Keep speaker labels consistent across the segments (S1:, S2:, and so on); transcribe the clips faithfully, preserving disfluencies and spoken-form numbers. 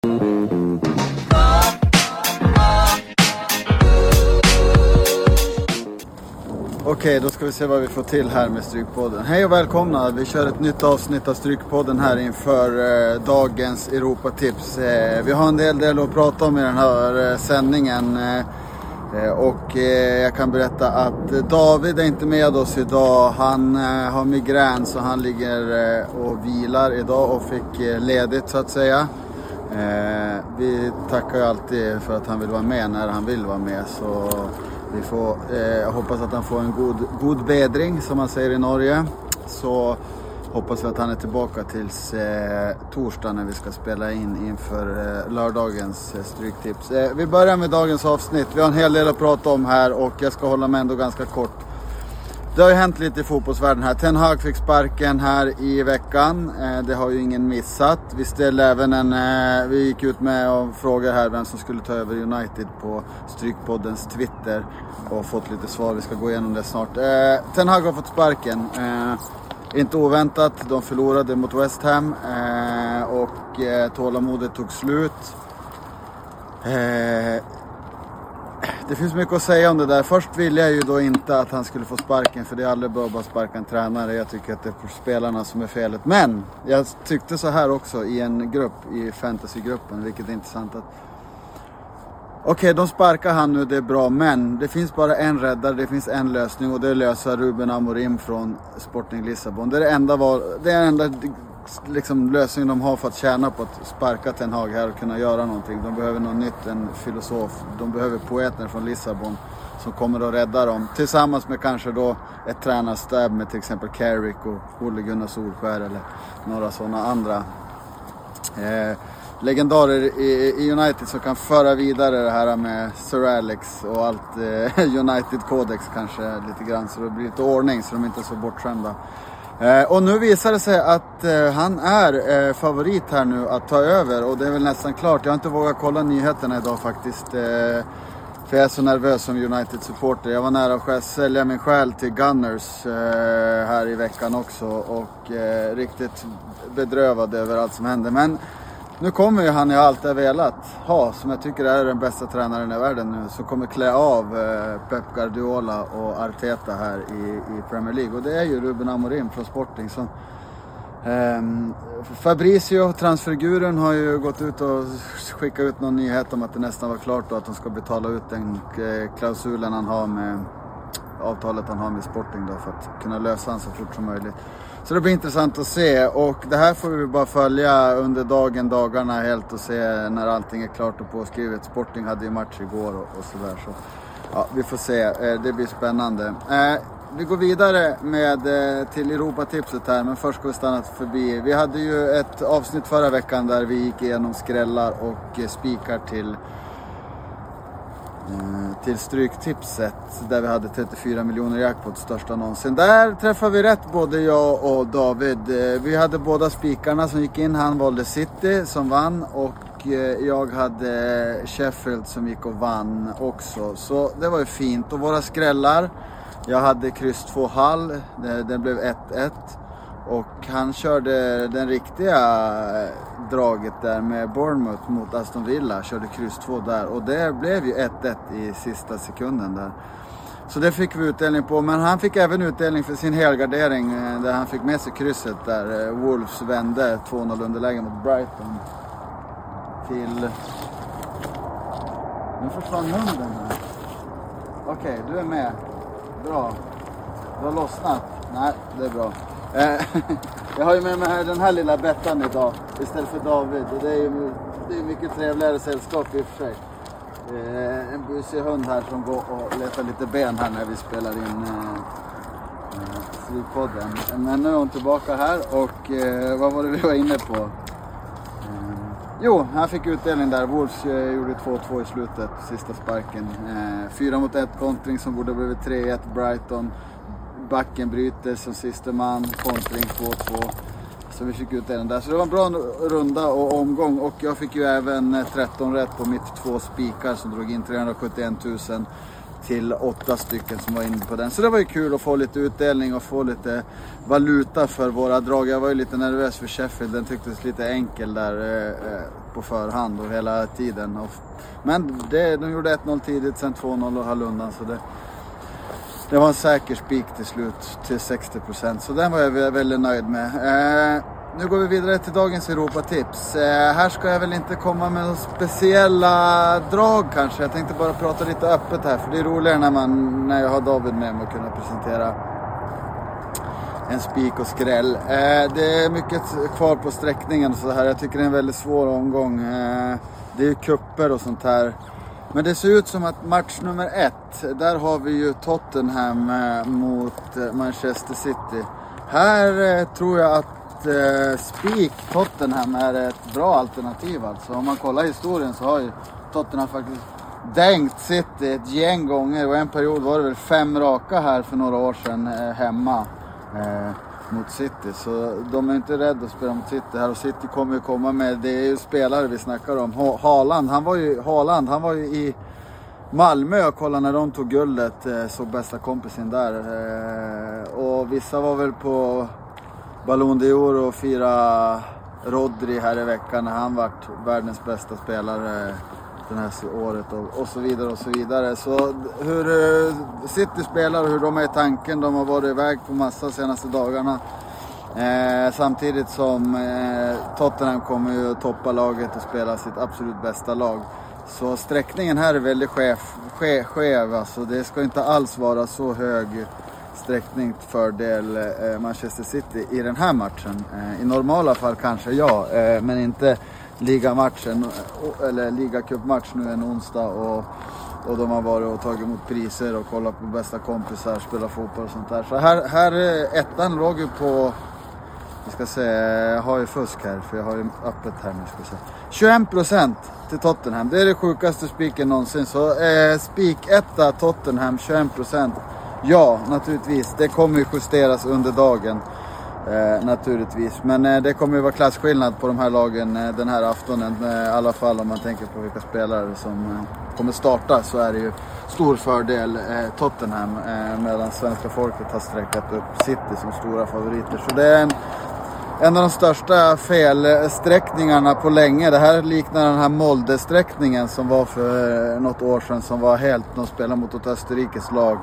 S1: Okej, då ska vi se vad vi får till här med Strykpodden. Hej och välkomna, vi kör ett nytt avsnitt av Strykpodden här inför eh, dagens Europatips. Eh, vi har en del del att prata om i den här eh, sändningen. Eh, och eh, jag kan berätta att David är inte med oss idag. Han eh, har migrän så han ligger eh, och vilar idag och fick eh, ledigt så att säga. Eh, vi tackar ju alltid för att han vill vara med när han vill vara med, så vi får, eh, jag hoppas att han får en god, god bedring som man säger i Norge. Så hoppas vi att han är tillbaka tills eh, torsdag när vi ska spela in inför eh, lördagens eh, Stryktips. Eh, vi börjar med dagens avsnitt. Vi har en hel del att prata om här och jag ska hålla mig ändå ganska kort. Det har ju hänt lite i fotbollsvärlden här. Ten Hag fick sparken här i veckan. Eh, det har ju ingen missat. Vi ställde även en... Eh, vi gick ut med och frågade här vem som skulle ta över United på Strykpoddens Twitter. Och fått lite svar. Vi ska gå igenom det snart. Eh, Ten Hag har fått sparken. Eh, inte oväntat. De förlorade mot West Ham. Eh, och eh, tålamodet tog slut. Eh... Det finns mycket att säga om det där. Först ville jag ju då inte att han skulle få sparken, för det är aldrig bra att bara sparka en tränare. Jag tycker att det är spelarna som är felet. Men jag tyckte så här också i en grupp, i fantasygruppen, vilket är intressant att okej, okay, de sparkar han nu, det är bra, men det finns bara en räddare, det finns en lösning och det löser Ruben Amorim från Sporting Lissabon. Det är det enda, var, det är enda liksom, lösningen de har för att tjäna på att sparka Ten Hag här och kunna göra någonting. De behöver något nytt, en filosof. De behöver poeten från Lissabon som kommer att rädda dem. Tillsammans med kanske då ett tränarstab med till exempel Carrick och Ole Gunnar Solskär eller några sådana andra eh, legendarer i, i United som kan föra vidare det här med Sir Alex och allt eh, United-kodex kanske lite grann, så det blir lite ordning så de inte är så bortskämda. Eh, och nu visar det sig att eh, han är eh, favorit här nu att ta över, och det är väl nästan klart. Jag har inte vågat kolla nyheterna idag faktiskt, eh, för jag är så nervös som United-supporter. Jag var nära att sälja min själ till Gunners eh, här i veckan också och eh, riktigt bedrövad över allt som händer. Men nu kommer ju han jag alltid velat ha, som jag tycker är den bästa tränaren i världen nu, så kommer klä av eh, Pep Guardiola och Arteta här i, i Premier League. Och det är ju Ruben Amorim från Sporting som eh, Fabrizio, transferguren, har ju gått ut och skickat ut någon nyhet om att det nästan var klart och att de ska betala ut den eh, klausulen han har med avtalet han har med Sporting då, för att kunna lösa han så fort som möjligt. Så det blir intressant att se, och det här får vi bara följa under dagen, dagarna helt och se när allting är klart och påskrivet. Sporting hade ju match igår och, och sådär, så ja, vi får se. Eh, det blir spännande. Eh, vi går vidare med eh, till Europatipset här, men först ska vi stanna förbi. Vi hade ju ett avsnitt förra veckan där vi gick igenom skrällar och eh, spikar till till Stryktipset, där vi hade trettiofyra miljoner jackpot, största någonsin. Där träffade vi rätt, både jag och David. Vi hade båda spikarna som gick in. Han valde City som vann och jag hade Sheffield som gick och vann också. Så det var ju fint. Och våra skrällar, jag hade kryss två Hall, den blev ett ett. Och han körde den riktiga draget där med Bournemouth mot Aston Villa. Körde kryss två där. Och det blev ju ett ett i sista sekunden där. Så det fick vi utdelning på. Men han fick även utdelning för sin helgardering. Där han fick med sig krysset där. Wolves vände två noll underläge mot Brighton. Till... Nu försvann hunden här. Okej, du är med. Bra. Du har lossnat. Nej, det är bra. Jag har ju med mig den här lilla Bettan idag istället för David, och det är ju det är mycket trevligare sällskap i och för sig. En busig hund här som går och letar lite ben här när vi spelar in Strykpodden. Men nu är hon tillbaka här och eh, vad var det vi var inne på? Eh, jo, han fick utdelning där. Wolves eh, gjorde två två i slutet, sista sparken. Eh, fyra mot ett kontring som borde ha blivit tre ett. Brighton. Backen bryter som sista man, kontring två två. Så vi fick ut den där. Så det var en bra runda och omgång. Och jag fick ju även tretton rätt på mitt två spikar som drog in trehundrasjuttioett tusen till åtta stycken som var inne på den. Så det var ju kul att få lite utdelning och få lite valuta för våra drag. Jag var ju lite nervös för Sheffield. Den tycktes lite enkel där. på förhand och hela tiden. Och, men det, de gjorde ett noll tidigt, sen två noll och höll undan. Så det, det var en säker spik till slut till sextio procent. Så den var jag väldigt nöjd med. Eh, nu går vi vidare till dagens Europatips. Eh, här ska jag väl inte komma med några speciella drag kanske. Jag tänkte bara prata lite öppet här. För det är roligare när, man, när jag har David med mig att kunna presentera en spik och skräll. Eh, det är mycket kvar på sträckningen och så här. Jag tycker det är en väldigt svår omgång. Eh, det är ju kupper och sånt här. Men det ser ut som att match nummer ett, där har vi ju Tottenham eh, mot eh, Manchester City. Här eh, tror jag att eh, spik Tottenham är ett bra alternativ. Alltså. Om man kollar historien så har ju Tottenham faktiskt dängt City ett gäng gånger. Och en period var det väl fem raka här för några år sedan eh, hemma. Eh, mot City, så de är inte rädda att spela mot City här, och City kommer ju komma med, det är ju spelare vi snackar om. Haaland, han var ju Haaland, han var ju i Malmö och kollade när de tog guldet, eh, så bästa kompisen där, eh, och vissa var väl på Ballon d'Or och fira Rodri här i veckan när han vart världens bästa spelare den här året och, och så vidare och så vidare. Så hur uh, City spelar och hur de är i tanken, de har varit iväg på massa de senaste dagarna. Eh, samtidigt som eh, Tottenham kommer ju toppa laget och spela sitt absolut bästa lag. Så sträckningen här är väldigt skev, skev, skev alltså. Det ska inte alls vara så hög sträckning fördel eh, Manchester City i den här matchen. Eh, I normala fall kanske ja, eh, men inte ligamatchen eller ligacupmatch nu en onsdag, och, och de har varit och tagit emot priser och kollat på bästa kompisar, spela fotboll och sånt där. Så här, här ettan låg ju på, jag ska se, jag har ju fusk här för jag har ju öppet här nu, ska se. tjugoen procent till Tottenham, det är det sjukaste spiken någonsin. Så eh, spik etta Tottenham tjugoen procent. Ja, naturligtvis, det kommer ju justeras under dagen. Eh, naturligtvis, men eh, det kommer ju vara klasskillnad på de här lagen eh, den här aftonen, eh, i alla fall om man tänker på vilka spelare som eh, kommer starta, så är det ju stor fördel eh, Tottenham, eh, medan svenska folket har sträckat upp City som stora favoriter. Så det är en, en av de största felsträckningarna på länge. Det här liknar den här Molde-sträckningen som var för eh, något år sedan, som var helt, de spelade mot ett Österrikes lag.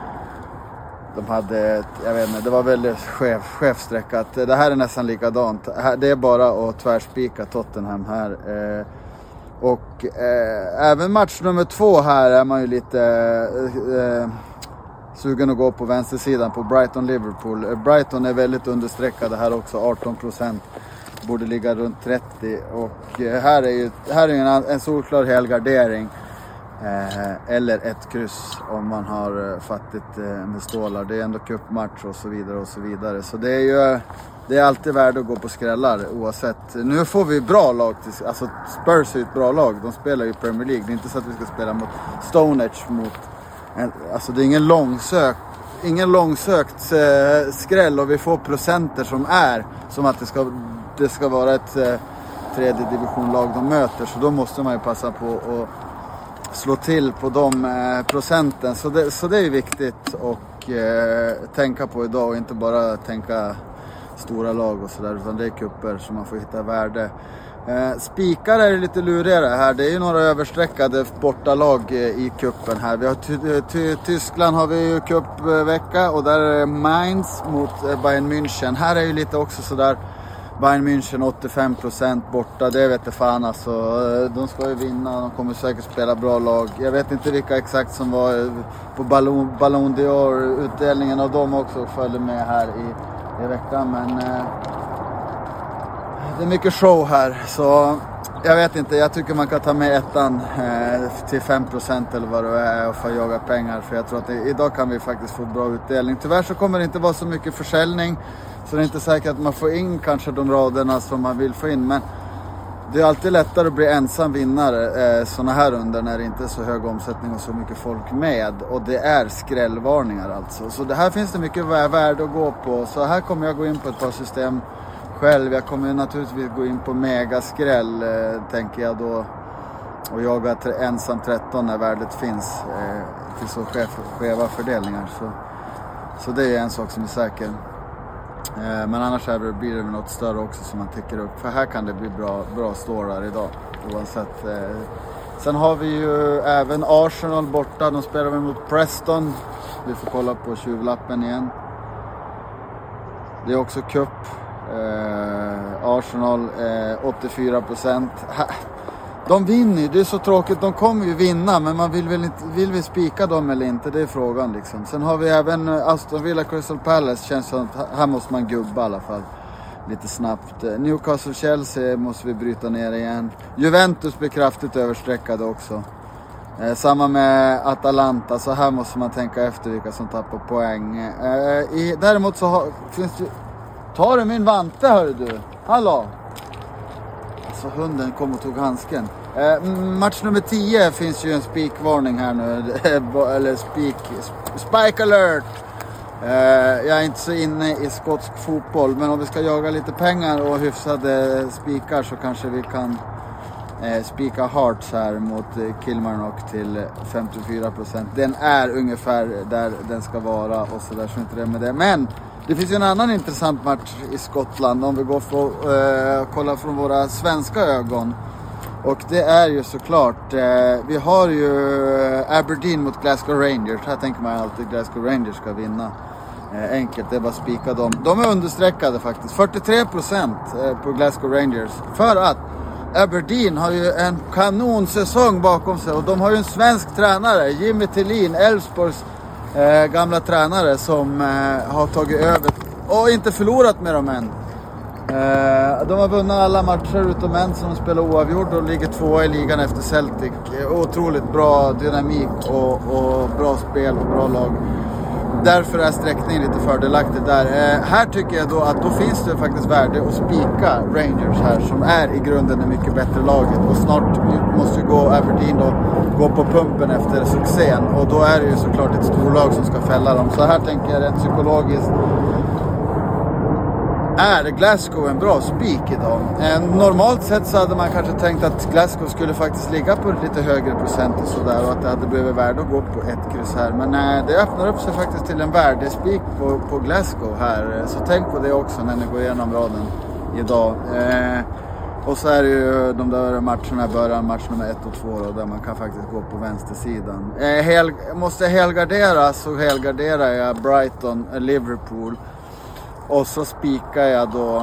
S1: De hade, jag vet inte, det var väldigt skev, skevsträckat. Det här är nästan likadant. Det är bara att tvärspika Tottenham här. Eh, och eh, även match nummer två här är man ju lite eh, sugen att gå på vänstersidan på Brighton-Liverpool. Brighton är väldigt understreckade här också, arton procent. Borde ligga runt trettio. Och eh, här är ju här är en, en solklar helgardering. Eh, eller ett kryss om man har eh, fattigt eh, med stålar. Det är ändå cupmatch och så vidare och så vidare. Så det är ju det är alltid värd att gå på skrällar oavsett. Nu får vi bra lag, till, alltså Spurs är ett bra lag. De spelar ju i Premier League. Det är inte så att vi ska spela mot Stonehenge mot en, alltså det är ingen långsökt ingen långsökt eh, skräll, och vi får procenter som är som att det ska det ska vara ett eh, tredje divisionlag de möter, så då måste man ju passa på att slå till på de eh, procenten. Så det, så det är viktigt att eh, tänka på idag, och inte bara tänka stora lag och sådär, utan det är kupper som man får hitta värde. Eh, spikar är lite lurigare här. Det är ju några översträckade bortalag eh, i kuppen här. Vi har ty- ty- Tyskland har vi ju cupvecka, och där är Mainz mot eh, Bayern München. Här är ju lite också sådär Bayern München åttiofem procent borta, det vet jag fan alltså. De ska ju vinna, de kommer säkert spela bra lag. Jag vet inte vilka exakt som var på Ballon, Ballon d'Or, utdelningen av dem också följde med här i, i veckan. Men eh, det är mycket show här, så jag vet inte, jag tycker man kan ta med ettan eh, till fem procent eller vad det är och få jaga pengar. För jag tror att det, idag kan vi faktiskt få bra utdelning. Tyvärr så kommer det inte vara så mycket försäljning. Så det är inte säkert att man får in kanske de raderna som man vill få in. Men det är alltid lättare att bli ensam vinnare eh, såna här under när det inte är så hög omsättning och så mycket folk med. Och det är skrällvarningar alltså. Så det här finns det mycket värde att gå på. Så här kommer jag gå in på ett par system själv. Jag kommer naturligtvis gå in på megaskräll eh, tänker jag då. Och jaga ensam tretton när värdet finns eh, till så skev, skeva fördelningar. Så, så det är en sak som är säker. Men annars blir det något större också som man täcker upp. För här kan det bli bra, bra stålar idag. oavsett. Sen har vi ju även Arsenal borta. De spelar vi mot Preston. Vi får kolla på tjuvlappen igen. Det är också cup. Eh, Arsenal eh, åttiofyra procent. De vinner, det är så tråkigt. De kommer ju vinna, men man vill väl inte, vill vi spika dem eller inte? Det är frågan liksom. Sen har vi även Aston Villa Crystal Palace. Känns som att här måste man gubba i alla fall. Lite snabbt. Newcastle Chelsea måste vi bryta ner igen. Juventus blir kraftigt översträckade också. Eh, samma med Atalanta. Så här måste man tänka efter vilka som tappar poäng. Eh, i, däremot så har, finns det... Tar du min vante, hör du? Hallå? Alltså hunden kom och tog handsken. Eh, match nummer tio finns ju en spikvarning här nu. Eller spik... Spike alert! Uh, jag är inte så inne i skotsk fotboll, men om vi ska jaga lite pengar och hyfsade spikar så kanske vi kan uh, spika Hearts här mot uh, Kilmarnock till femtiofyra procent. Den är ungefär där den ska vara och så där, så inte det med det. Men det finns ju en annan intressant match i Skottland om vi går för uh, kolla från våra svenska ögon. Och det är ju såklart, uh, vi har ju Aberdeen mot Glasgow Rangers. Här tänker man alltid att Glasgow Rangers ska vinna. Enkelt, det är bara spika dem. De är understreckade faktiskt. fyrtiotre procent på Glasgow Rangers. För att Aberdeen har ju en kanonsäsong bakom sig. Och de har ju en svensk tränare, Jimmy Tillin, Elfsborgs eh, gamla tränare, som eh, har tagit över och inte förlorat med dem än. Eh, de har vunnit alla matcher utom en som spelar oavgjord och ligger tvåa i ligan efter Celtic. Otroligt bra dynamik och, och bra spel och bra lag. Därför är sträckningen lite fördelaktig där. Eh, här tycker jag då att då finns det faktiskt värde att spika Rangers här, som är i grunden en mycket bättre laget. Och snart måste ju gå Aberdeen då, gå på pumpen efter succén. Och då är det ju såklart ett storlag som ska fälla dem. Så här tänker jag rent psykologiskt. Är Glasgow en bra spik idag? Eh, normalt sett så hade man kanske tänkt att Glasgow skulle faktiskt ligga på lite högre procent och sådär, och att det hade blivit värde att gå på ett kryss här. Men eh, det öppnar upp sig faktiskt till en värdespik på, på Glasgow här. Så tänk på det också när ni går igenom raden idag. Eh, och så är det ju de där matcherna, början match nummer ett och två då, där man kan faktiskt gå på vänstersidan. Eh, hel, måste helgardera, så helgarderar jag Brighton, Liverpool. Och så spikar jag då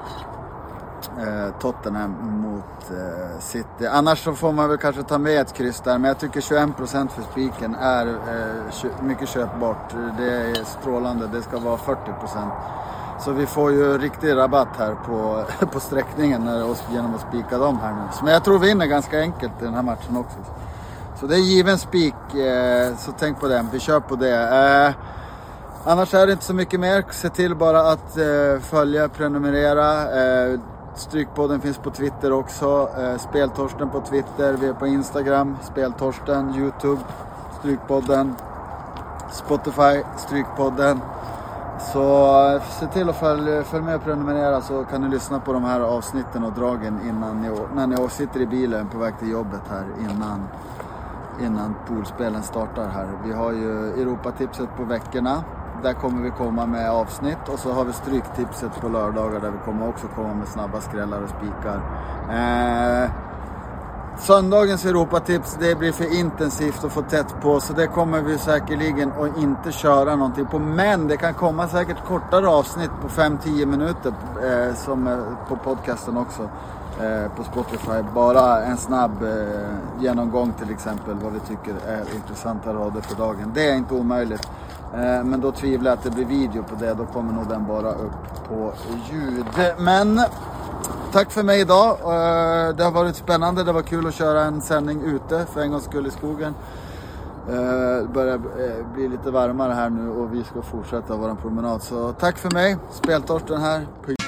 S1: eh, Tottenham mot eh, City. Annars så får man väl kanske ta med ett kryss där. Men jag tycker tjugoen procent för spiken är eh, mycket köpbart. Det är strålande. Det ska vara fyrtio procent. Så vi får ju riktig rabatt här på, på sträckningen när, genom att spika dem här nu. Men jag tror vi vinner ganska enkelt i den här matchen också. Så det är given spik. Eh, så tänk på det. Vi kör på det. Eh, Annars är det inte så mycket mer. Se till bara att eh, följa, prenumerera. Eh, Strykpodden finns på Twitter också. Eh, Speltorsten på Twitter. Vi är på Instagram. Speltorsten. YouTube. Strykpodden. Spotify. Strykpodden. Så eh, se till att följa följ med och prenumerera, så kan ni lyssna på de här avsnitten och dragen innan ni, när ni sitter i bilen på väg till jobbet här innan, innan poolspelen startar här. Vi har ju Europatipset på veckorna. Där kommer vi komma med avsnitt. Och så har vi stryktipset på lördagar, där vi kommer också komma med snabba skrällar och spikar. Eh, söndagens Europatips, det blir för intensivt att få tätt på. Så det kommer vi säkerligen att inte köra någonting på. Men det kan komma säkert kortare avsnitt på fem till tio minuter. Eh, som eh, på podcasten också. Eh, på Spotify. Bara en snabb eh, genomgång till exempel. Vad vi tycker är intressanta rader för dagen. Det är inte omöjligt. Men då tvivlar jag att det blir video på det. Då kommer nog den bara upp på ljud. Men tack för mig idag. Det har varit spännande. Det var kul att köra en sändning ute för en gångs skull i skogen. Det börjar bli lite varmare här nu och vi ska fortsätta vår promenad. Så tack för mig. Speltorsten här.